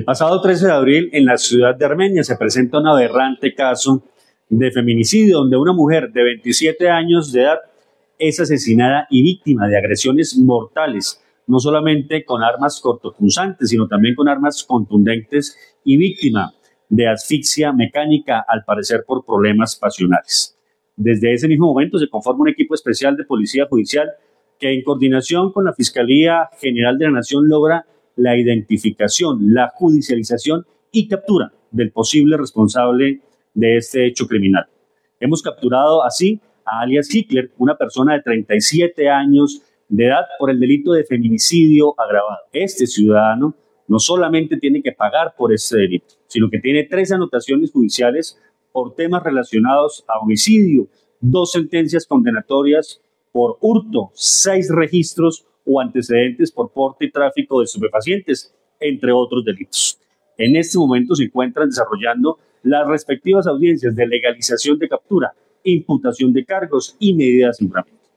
pasado 13 de abril, en la ciudad de Armenia, se presenta un aberrante caso de feminicidio, donde una mujer de 27 años de edad es asesinada y víctima de agresiones mortales, no solamente con armas cortopunzantes, sino también con armas contundentes y víctima de asfixia mecánica, al parecer por problemas pasionales. Desde ese mismo momento se conforma un equipo especial de Policía Judicial que, en coordinación con la Fiscalía General de la Nación, logra la identificación, la judicialización y captura del posible responsable de este hecho criminal. Hemos capturado así a alias Hitler, una persona de 37 años de edad, por el delito de feminicidio agravado. Este ciudadano no solamente tiene que pagar por este delito, sino que tiene 3 anotaciones judiciales por temas relacionados a homicidio, 2 sentencias condenatorias por hurto, 6 registros o antecedentes por porte y tráfico de estupefacientes, entre otros delitos. En este momento se encuentran desarrollando las respectivas audiencias de legalización de captura, imputación de cargos y medidas de nombramiento.